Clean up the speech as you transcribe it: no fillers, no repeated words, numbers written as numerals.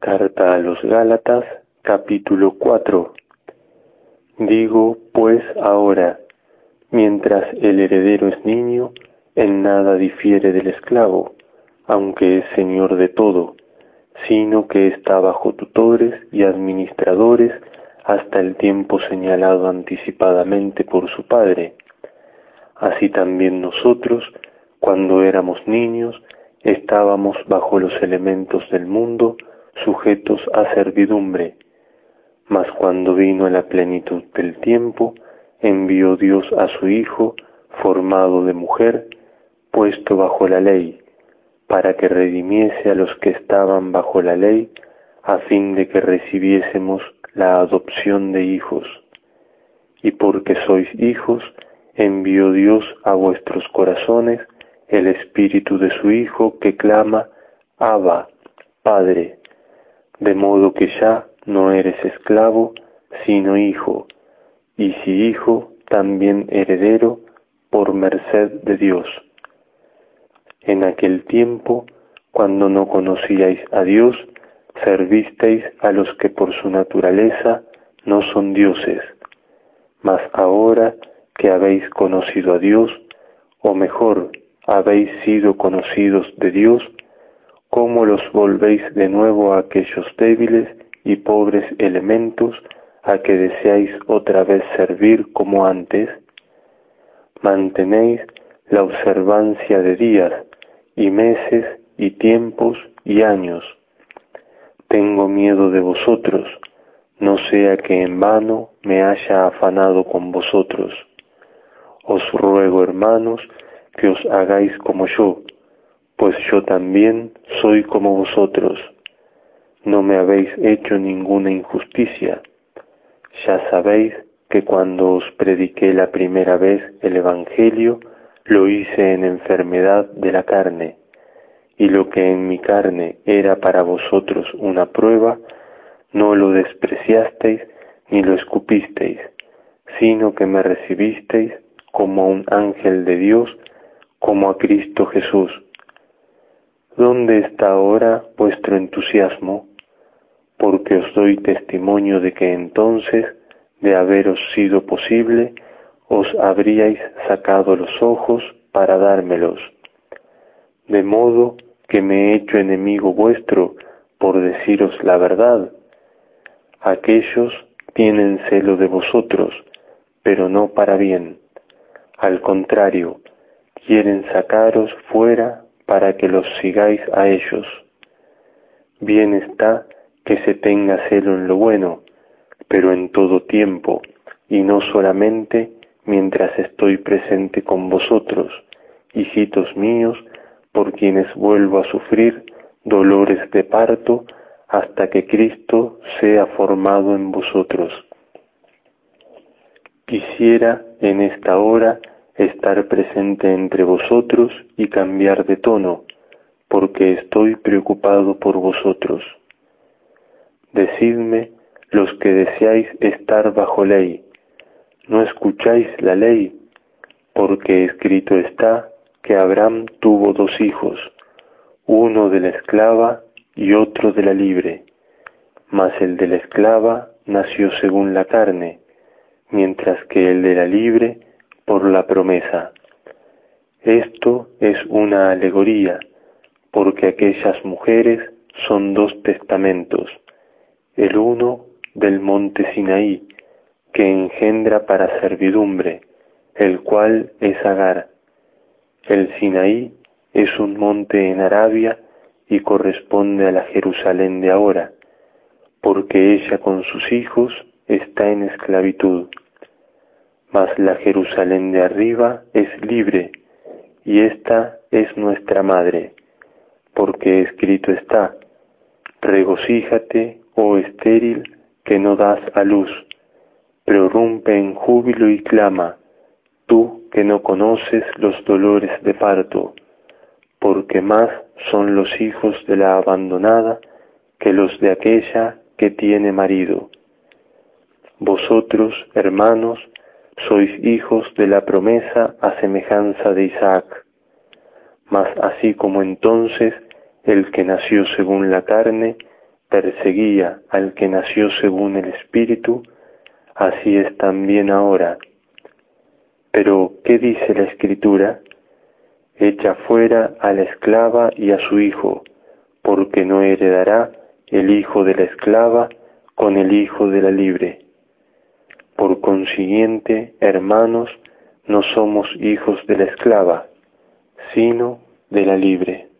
Carta a los Gálatas, capítulo 4. Digo, pues, ahora, mientras el heredero es niño, en nada difiere del esclavo, aunque es señor de todo, sino que está bajo tutores y administradores hasta el tiempo señalado anticipadamente por su padre. Así también nosotros, cuando éramos niños, estábamos bajo los elementos del mundo, sujetos a servidumbre. Mas cuando vino la plenitud del tiempo, envió Dios a su Hijo, formado de mujer, puesto bajo la ley, para que redimiese a los que estaban bajo la ley, a fin de que recibiésemos la adopción de hijos. Y porque sois hijos, envió Dios a vuestros corazones el Espíritu de su Hijo que clama, Abba, Padre, de modo que ya no eres esclavo, sino hijo, y si hijo, también heredero, por merced de Dios. En aquel tiempo, cuando no conocíais a Dios, servisteis a los que por su naturaleza no son dioses. Mas ahora que habéis conocido a Dios, o mejor, habéis sido conocidos de Dios, ¿cómo los volvéis de nuevo a aquellos débiles y pobres elementos a que deseáis otra vez servir como antes? Mantenéis la observancia de días y meses y tiempos y años. Tengo miedo de vosotros, no sea que en vano me haya afanado con vosotros. Os ruego, hermanos, que os hagáis como yo, pues yo también soy como vosotros. No me habéis hecho ninguna injusticia. Ya sabéis que cuando os prediqué la primera vez el Evangelio, lo hice en enfermedad de la carne, y lo que en mi carne era para vosotros una prueba, no lo despreciasteis ni lo escupisteis, sino que me recibisteis como a un ángel de Dios, como a Cristo Jesús. ¿Dónde está ahora vuestro entusiasmo? Porque os doy testimonio de que entonces, de haberos sido posible, os habríais sacado los ojos para dármelos. De modo que me he hecho enemigo vuestro por deciros la verdad. Aquellos tienen celo de vosotros, pero no para bien. Al contrario, quieren sacaros fuera para que los sigáis a ellos. Bien está que se tenga celo en lo bueno, pero en todo tiempo, y no solamente mientras estoy presente con vosotros, hijitos míos, por quienes vuelvo a sufrir dolores de parto hasta que Cristo sea formado en vosotros. Quisiera en esta hora estar presente entre vosotros y cambiar de tono, porque estoy preocupado por vosotros. Decidme los que deseáis estar bajo ley, ¿no escucháis la ley? Porque escrito está que Abraham tuvo dos hijos, uno de la esclava y otro de la libre, mas el de la esclava nació según la carne, mientras que el de la libre por la promesa. Esto es una alegoría, porque aquellas mujeres son dos testamentos, el uno del monte Sinaí, que engendra para servidumbre, el cual es Agar. El Sinaí es un monte en Arabia y corresponde a la Jerusalén de ahora, porque ella con sus hijos está en esclavitud. Mas la Jerusalén de arriba es libre, y esta es nuestra madre, porque escrito está, regocíjate, oh estéril, que no das a luz, prorrumpe en júbilo y clama, tú que no conoces los dolores de parto, porque más son los hijos de la abandonada que los de aquella que tiene marido. Vosotros, hermanos, sois hijos de la promesa a semejanza de Isaac. Mas así como entonces el que nació según la carne perseguía al que nació según el Espíritu, así es también ahora. Pero, ¿qué dice la Escritura? Echa fuera a la esclava y a su hijo, porque no heredará el hijo de la esclava con el hijo de la libre. Por consiguiente, hermanos, no somos hijos de la esclava, sino de la libre.